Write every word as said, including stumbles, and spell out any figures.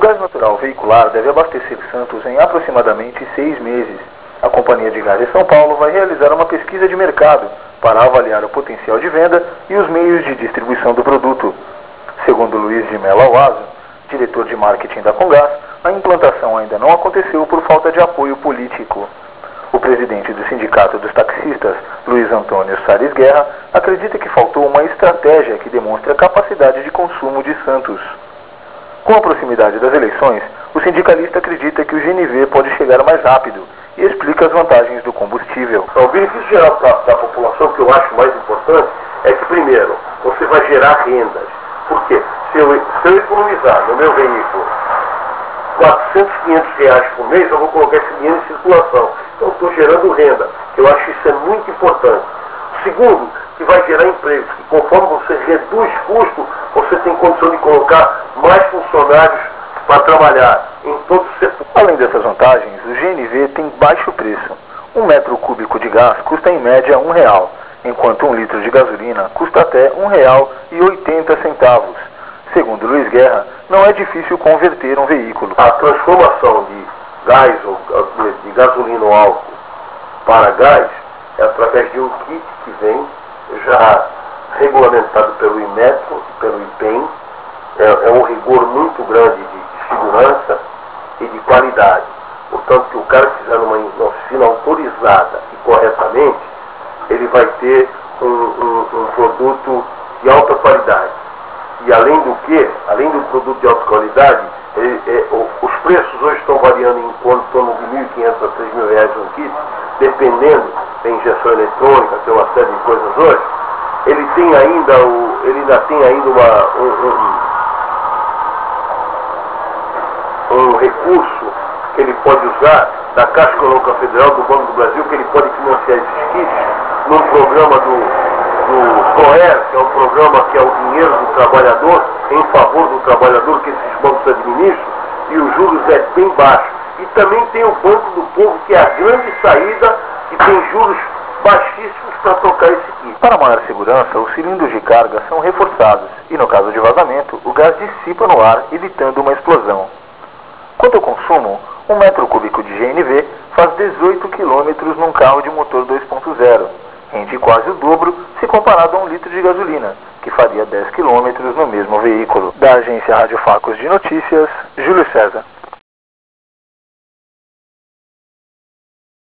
gás natural veicular deve abastecer Santos em aproximadamente seis meses. A Companhia de Gás de São Paulo vai realizar uma pesquisa de mercado para avaliar o potencial de venda e os meios de distribuição do produto. Segundo Luiz de Mello Awazo, diretor de marketing da Comgás, a implantação ainda não aconteceu por falta de apoio político. O presidente do Sindicato dos Taxistas, Luiz Antônio Salles Guerra, acredita que faltou uma estratégia que demonstre a capacidade de consumo de Santos. Com a proximidade das eleições, o sindicalista acredita que o G N V pode chegar mais rápido e explica as vantagens do combustível. O benefício geral da, da população, que eu acho mais importante, é que, primeiro, você vai gerar rendas. Por quê? Se eu, se eu economizar no meu veículo quatrocentos, quinhentos reais por mês, eu vou colocar esse dinheiro em circulação. Então, estou gerando renda. Eu acho que isso é muito importante. Segundo, que vai gerar empregos, que conforme você reduz custo, você tem condição de colocar mais funcionários para trabalhar em todo o setor. Além dessas vantagens, o G N V tem baixo preço. Um metro cúbico de gás custa em média um real, enquanto um litro de gasolina custa até um real e oitenta centavos. Segundo Luiz Guerra, não é difícil converter um veículo. A transformação de gás ou de gasolina ou álcool para gás é através de um kit que vem já regulamentado pelo Inmetro e pelo IPEM. É, é um rigor muito grande de segurança e de qualidade. Portanto, que o cara que fizer numa oficina autorizada e corretamente, ele vai ter um, um, um produto de alta qualidade. E além do que, além do produto de alta qualidade, ele, é, os preços hoje estão variando em torno de mil e quinhentos a três mil reais um kit, dependendo da injeção eletrônica, tem uma série de coisas hoje. Ele tem ainda, o, ele ainda tem ainda uma, um, um, um recurso que ele pode usar da Caixa Econômica Federal, do Banco do Brasil, que ele pode financiar esses kits num programa do do PROER, que é um programa que é o dinheiro do trabalhador, em favor do trabalhador que esses bancos administram, e os juros é bem baixo. E também tem o Banco do Povo, que é a grande saída, que tem juros baixíssimos para trocar esse kit. Para maior segurança, os cilindros de carga são reforçados e, no caso de vazamento, o gás dissipa no ar, evitando uma explosão. Quanto ao consumo, um metro cúbico de G N V faz dezoito quilômetros num carro de motor dois ponto zero. Rende quase o dobro se comparado a um litro de gasolina, que faria dez quilômetros no mesmo veículo. Da agência Rádio Facos de Notícias, Júlio César.